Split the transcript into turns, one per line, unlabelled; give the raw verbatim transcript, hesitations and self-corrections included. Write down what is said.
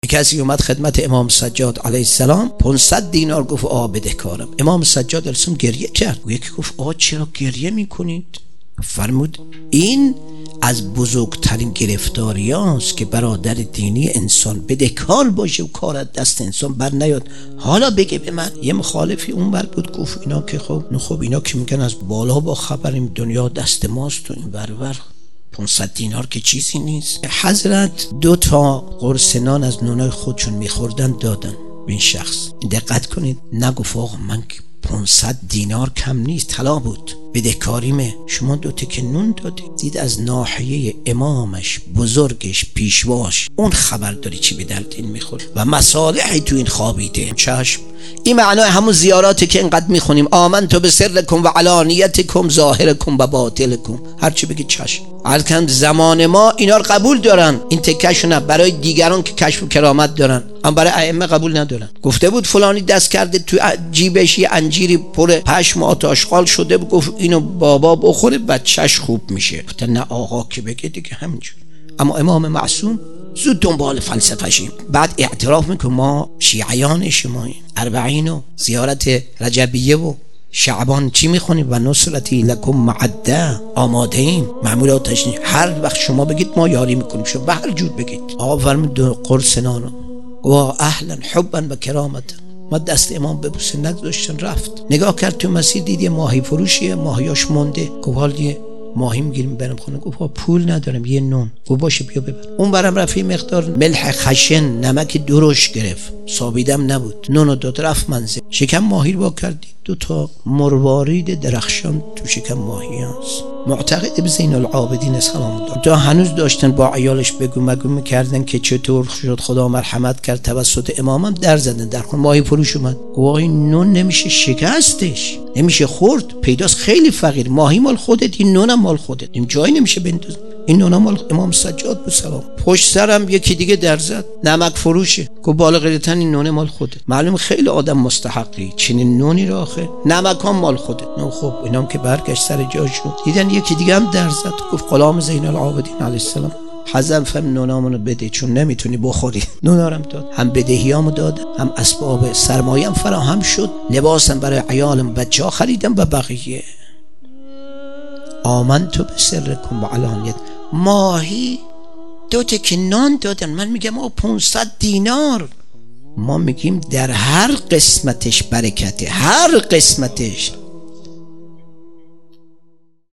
کسی اومد خدمت امام سجاد علیه السلام، پانصد دینار گفت آ بدهکارم. امام سجاد علیه السلام گریه کرد. یکی گفت آ چرا گریه میکنید؟ فرمود این از بزرگترین گرفتاری هاست که برادر دینی انسان بدهکار باشه و کار از دست انسان بر نیاد. حالا بگه به من. یه مخالفی اون بر بود گفت اینا که خب نه خب اینا که میگن از بالا با خبریم، دنیا دست ماست و این برور، پانصد دینار که چیزی نیست. حضرت دو تا قرص نان از نونای خودشون میخوردن دادن به این شخص. دقت کنید، نگفت آقا من پانصد دینار کم نیست، طلا بود، بدهکاریمه، شما دو تکه نون دادید. دید از ناحیه امامش، بزرگش، پیشواش، اون خبر داری چی به درد این میخوره و مصالحی تو این خوابیده. چشم. این معنای همون زیاراتی که اینقدر میخونیم، آمنت بسرکم و علانیتکم ظاهرکم و باطنکم، هرچی بگید چشم. الان زمان ما اینا رو قبول دارن، این تکهشو نه، برای دیگران که کشف و کرامت دارن، اما برای ائمه قبول ندارن. گفته بود فلانی دست کرده تو جیبش یه انجیری پر پشم آت آشغال شده، گفت اینو بابا بخوره بچهش خوب میشه. گفت نه آقا که بگه دیگه همینجور. اما امام معصوم زود دنبال فلسفه‌شیم. بعد اعتراف میکنه ما شیعیان شماییم، اربعین و زیارت رجبیه و شعبان چی میخونیم و نصرتی لکم معده، آماده ایم، معمولات تشنیع، هر وقت شما بگید ما یاری میکنیم، شما به هر جور بگید. آقا فرمود دو قرص نانو و اهلا حبا و کرامتا، ما دست امام ببوسه نگذاشتن، رفت. نگاه کرد تو مسیر دید یه ماهی فروشیه، ماهیاش مونده. گفت حال یه ماهی میگیریم برم خونه. گفت پول ندارم، یه نون. گفت باشه بیا ببر. اون برم رفت مقدار ملح خشن، نمک درشت گرفت، صابیدم نبود، نونو داد، رفت منزل. شکم ماهی رو با کردی، دو تا مروارید درخشان تو شکم ماهی هست. معتقد به زین العابدین سلام دار. تا هنوز داشتن با عیالش بگو مگو میکردن که چطور شد خدا مرحمت کرد توسط امامم در زدن در خون. ماهی فروش اومد گفت این نون نمیشه شکستش، نمیشه خورد، پیداست خیلی فقیر، ماهی مال خودت، این نونم مال خودت، این جایی نمیشه بنداز، این نونا مال امام سجاد بود سلام. پشت سرم یکی دیگه در زد، نمک فروشه، گفت بالا غیرتن این نونه مال خودت. معلوم خیلی آدم مستحقی چنین نونی را آخه، نمک هم مال خودت. نو خب اینام که برگشت سر جاشون. دیدن یکی دیگه هم در زد، گفت غلام زین العابدین علیه السلام حزم فهم نونامونو بده چون نمیتونی بخوری. نونارم داد، هم بدهیامو دادم، هم اسباب سرمایه‌ام فراهم شد، لباسم برای عیالم بچه‌ها خریدم و بقیه. آمنتو بسرکم و علانیت. ماهی دو تکه نان دادن، من میگم آ پانصد دینار. ما میگیم در هر قسمتش برکته، هر قسمتش.